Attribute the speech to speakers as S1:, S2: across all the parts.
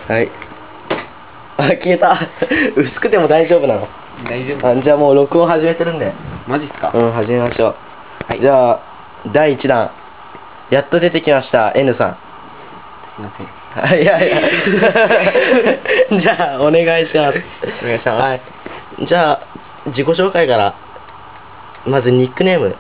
S1: はい。あ、消えた。薄くても大丈夫なの？
S2: 大丈夫。
S1: あ、じゃあもう録音始めてるんで。
S2: マジっすか？
S1: うん、始めましょう。
S2: はい。
S1: じゃあ、第1弾。やっと出てきました、N さん。
S2: すいません。
S1: いやいや。じゃあ、お願いします。
S2: お願いします。
S1: はい。じゃあ、自己紹介から。まず、ニックネーム。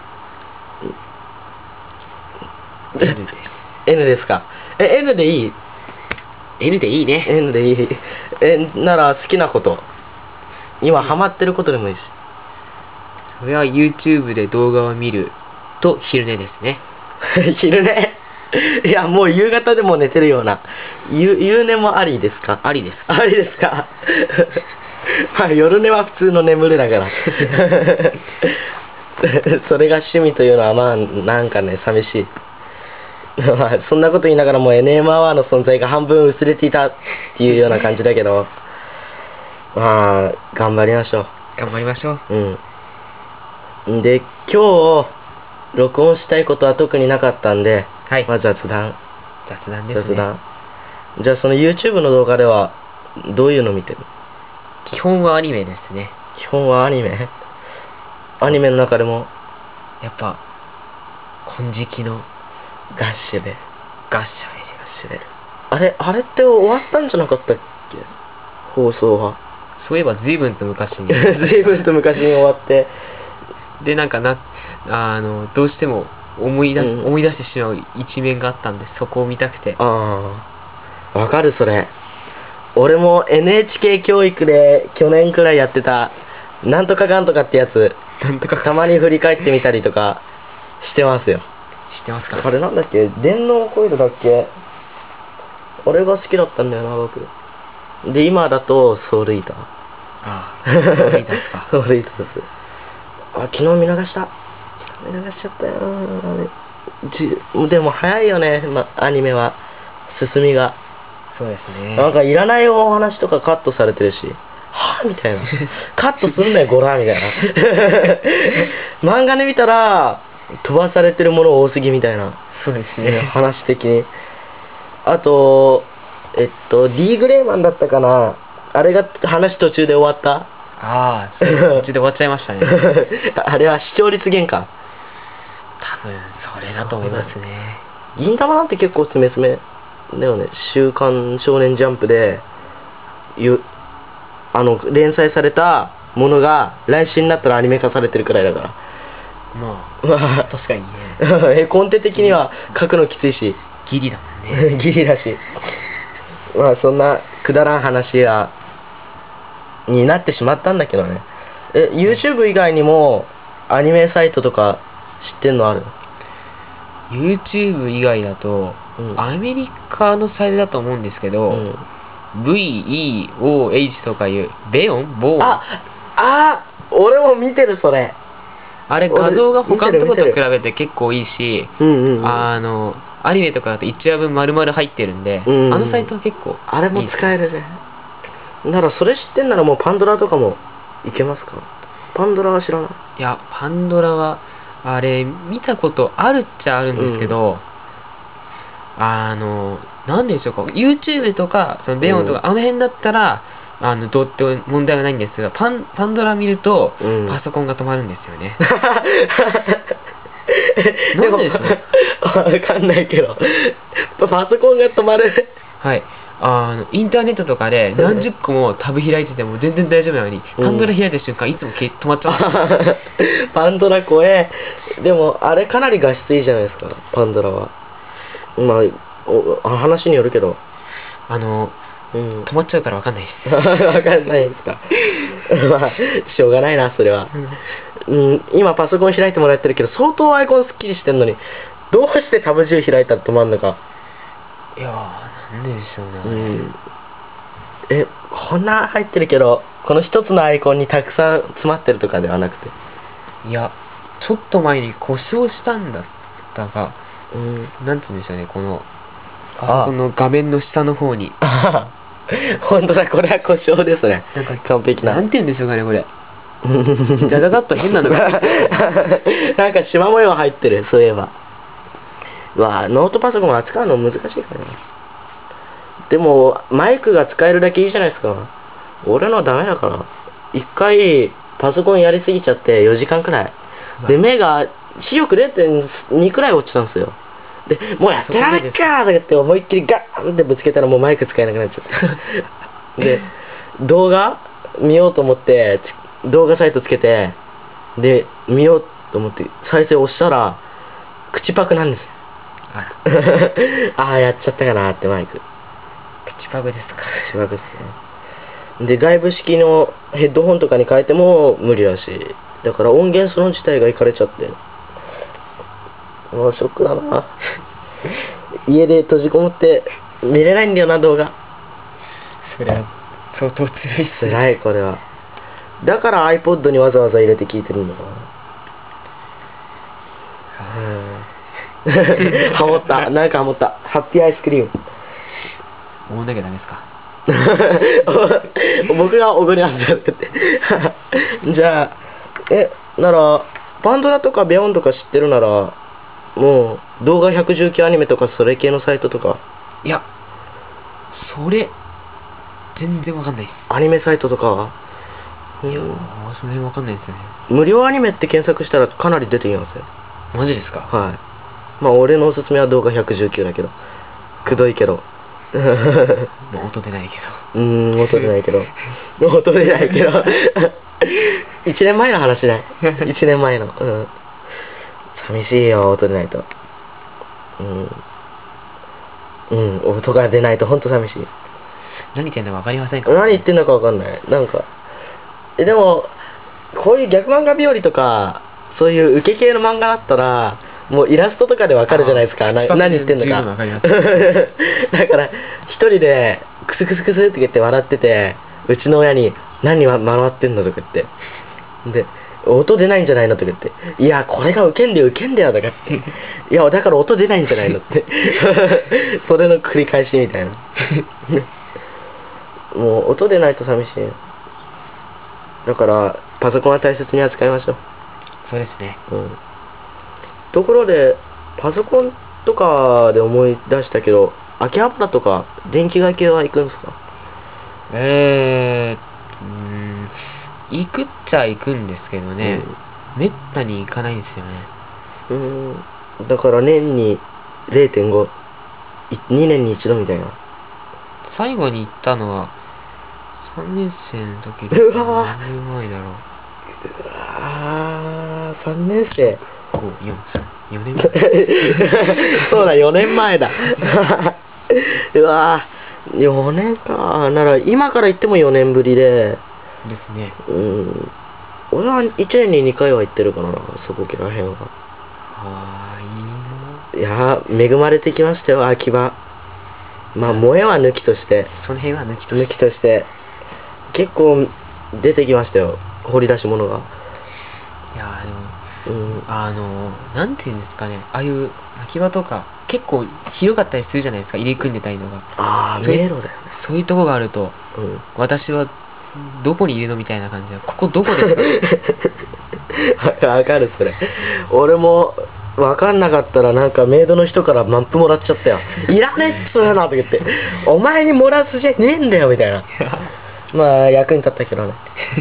S2: N です。
S1: N ですか？N でいい？
S2: N でいいね。
S1: N でいい。なら好きなこと。今ハマってることでもいいし。
S2: それは YouTube で動画を見ると昼寝ですね。
S1: 昼寝。いや、もう夕方でも寝てるような。夕寝もありですか？
S2: ありです。
S1: ありですか？まあ夜寝は普通の眠るだから。それが趣味というのはまあなんかね、寂しい。まあそんなこと言いながらも NM アワーの存在が半分薄れていたっていうような感じだけど、まあ頑張りましょ
S2: 頑張りましょう。
S1: う。で、今日録音したいことは特になかったんで、
S2: はい。
S1: まあ雑談。
S2: 雑談ですね。
S1: 雑談。じゃあその YouTube の動画ではどういうの見てる？
S2: 基本はアニメですね。
S1: 基本はアニメ？アニメの中でも
S2: やっぱ金色の
S1: ガッシュベル。
S2: ガッシャベル。
S1: ガッシュベル。あれって終わったんじゃなかったっけ？放送は。
S2: そういえば随分と昔に
S1: 随分と昔に終わって。
S2: でなんかどうしても思い出してしまう一面があったんで、そこを見たくて。
S1: ああ、わかるそれ。俺も NHK 教育で去年くらいやってたなんとかかんとかってやつ、
S2: なんとか
S1: たまに振り返ってみたりとかしてますよ。
S2: 知ってますか？
S1: あれなんだっけ、電脳コイルだっけ。あれが好きだったんだよな僕で。今だとソウルイーター。
S2: ああ、そう見たっすか。
S1: ソウルイーターです。あ、昨日見逃した。見逃しちゃったよ。でも早いよね、アニメは進みが。
S2: そうですね。
S1: なんかいらないお話とかカットされてるし、はぁみたいな。カットすんなよゴラみたいな。漫画で見たら飛ばされてるもの多すぎみたいな。
S2: そうですね。
S1: 話的に。あとD グレーマンだったかな、あれが話途中で終わった。
S2: ああ、そう途中で終わっちゃいましたね。
S1: あれは視聴率減か。
S2: 多分それだと思いますね。
S1: 銀玉なんて結構詰め詰めだよね。週刊少年ジャンプで連載されたものが来週になったらアニメ化されてるくらいだから。
S2: まあ確かにね。
S1: コンテ的には書くのきついし、
S2: ギリだもんね。
S1: ギリだし。まあそんなくだらん話になってしまったんだけどね。YouTube 以外にもアニメサイトとか知ってんのある？
S2: YouTube 以外だと、アメリカのサイトだと思うんですけど、VEOH とかいうボーン。
S1: 俺も見てるそれ。
S2: あれ画像が他のとこと比べて結構いいし、アニメとかだと1話分丸々入ってるんで、あのサイトは結構いいです。
S1: あれも使えるね。ならそれ知ってんならもうパンドラとかもいけますか？パンドラは知らない。
S2: いや、パンドラはあれ見たことあるっちゃあるんですけど、なんでしょうか、 YouTube とかそのベヨンとか、あの辺だったらどうって問題はないんですが、パンドラ見ると、パソコンが止まるんですよね。なんででしょう。
S1: わかんないけどパソコンが止まる。
S2: はい。インターネットとかで何十個もタブ開いてても全然大丈夫なのに、パンドラ開いた瞬間いつも止まっちゃうんですよ。
S1: パンドラ怖え。でもあれかなり画質いいじゃないですか、パンドラは。まあ話によるけど
S2: 止まっちゃうから分かんないです。
S1: 分かんないですか。まあしょうがないなそれは。今パソコン開いてもらってるけど相当アイコンすっきりしてんのに、どうしてタブ10開いたら止まんのか。
S2: いやー、なんででしょうね。
S1: こんな入ってるけどこの一つのアイコンにたくさん詰まってるとかではなくて、
S2: いや、ちょっと前に故障したんだったが、なんつうんでしょうね、このパソコンの画面の下の方に。
S1: 本当だ、これは故障ですね。
S2: なんか
S1: 完璧な。
S2: なんて言うんでしょうかね、これ。ザザザッと変なのが
S1: なんか縞模様入ってる、そういえば。ノートパソコン扱うの難しいからな。 でもマイクが使えるだけいいじゃないですか。俺のはダメだから。一回パソコンやりすぎちゃって4時間くらいで、目が視力 0.2 くらい落ちたんですよ。でもうやってられっかーとか言って思いっきりガーンってぶつけたらもうマイク使えなくなっちゃってで動画見ようと思って動画サイトつけて、で見ようと思って再生押したら口パクなんですよ。
S2: あら
S1: ああやっちゃったかなってマイク
S2: 口パグですか。
S1: 口パクっすね。で外部式のヘッドホンとかに変えても無理だし、だから音源その自体がいかれちゃって、もうショックだな。家で閉じこもって見れないんだよな動画。
S2: それは相当つらいっすね。
S1: 辛いこれは。だから iPod にわざわざ入れて聞いてるんだから。ハモった、なんかハモった。ハッピーアイスクリーム。
S2: おごんなきゃダメですか。
S1: 僕がおごりますよってじゃあならパンドラとかビヨンとか知ってるなら、もう動画119アニメとかそれ系のサイトとか、
S2: いやそれ全然わかんないっす。
S1: アニメサイトとか、
S2: いやその辺わかんないですよね。
S1: 無料アニメって検索したらかなり出てきますよ。
S2: マジですか。
S1: はい。まあ俺のおすすめは動画119だけど、くどいけど
S2: もう音出ないけど。
S1: 音出ないけど音出ないけど1年前の話ね。1年前の寂しいよ、音出ないと。音が出ないとほんと寂しい。
S2: 何言ってんのか分かりませんか。
S1: 何言ってんのか分かんない。なんかでもこういう逆漫画日和とかそういう受け系の漫画だったらもうイラストとかで分かるじゃないですか。何言ってんのか。
S2: 分かります
S1: だから一人でクスクスクスって言って笑ってて、うちの親に何笑ってんのとか言って、で音出ないんじゃないのとか言って、いやこれがウケんだよとか言って、いやだから音出ないんじゃないのってそれの繰り返しみたいなもう音出ないと寂しい。だからパソコンは大切に扱いましょう。
S2: そうですね。
S1: ところでパソコンとかで思い出したけど、秋葉原とか電気街系は行くんですか？
S2: 行くっちゃ行くんですけどね、めったに行かないんですよね。
S1: だから年に 0.5、2年に一度みたいな。
S2: 最後に行ったのは3年生の時です。
S1: うわー、
S2: 何年前だろう。
S1: 3年生
S2: 4年前
S1: そうだ、4年前だうわー、4年か。なら今から行っても4年ぶり
S2: ですね。
S1: 俺は1年に2回は行ってるからな、そこら辺は。
S2: いいな。
S1: いやー、恵まれてきましたよ、秋葉。まあ萌えは抜きとして、
S2: その辺は抜き
S1: として結構出てきましたよ、掘り出し物が。
S2: いやでもなんていうんですかね、ああいう秋葉とか結構広かったりするじゃないですか、入り組んでたりのが。
S1: 迷路だよね。
S2: そういうとこがあると、私はどこにいるのみたいな感じで、ここどこですか
S1: わかる、それ。俺も分かんなかったらなんかメイドの人からマップもらっちゃったよ。いらねえっつうのとか言って、お前にもらう筋合いねえんだよみたいな。まあ役に立ったけどね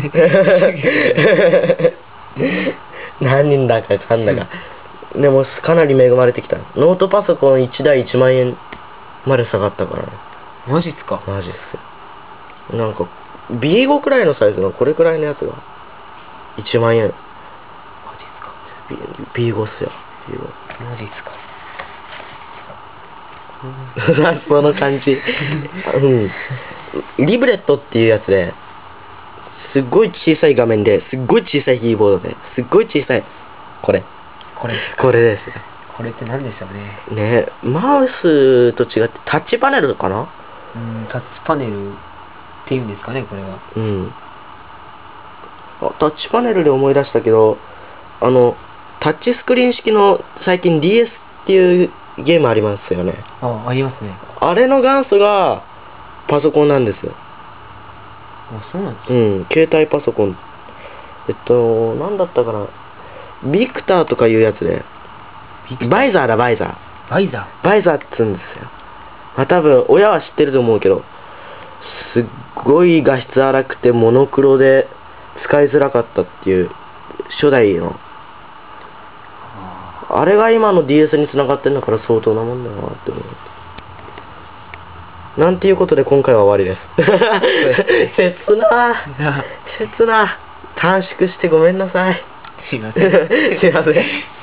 S1: 何人だかかんだか、でもかなり恵まれてきた。ノートパソコン1台1万円まで下がったからね。
S2: マジっすか。
S1: マジっすよ。なんか B5 くらいのサイズのこれくらいのやつが1万円。
S2: マジっすか。
S1: B5 っすよ。
S2: マジっすか。
S1: その感じリブレットっていうやつですっごい小さい画面ですっごい小さいキーボードですっごい小さいこれ
S2: ですか。
S1: これですよ。
S2: これって何でしょうね。
S1: ね、マウスと違ってタッチパネルかな。
S2: タッチパネルっていうんですかね、これは。
S1: タッチパネルで思い出したけど、タッチスクリーン式の最近 DS っていうゲームありますよね。
S2: ありますね。
S1: あれの元祖がパソコンなんですよ。
S2: そうなんですか。
S1: 携帯パソコン。なんだったかな、ビクターとかいうやつで、バイザーっつうんですよ。 まあ多分親は知ってると思うけど、すっごい画質荒くてモノクロで使いづらかったっていう初代のあれが今の DS に繋がってんだから相当なもんだなって思う。なんていうことで今回は終わりです。切な切な。短縮してごめんなさい。
S2: すいません。
S1: すいません。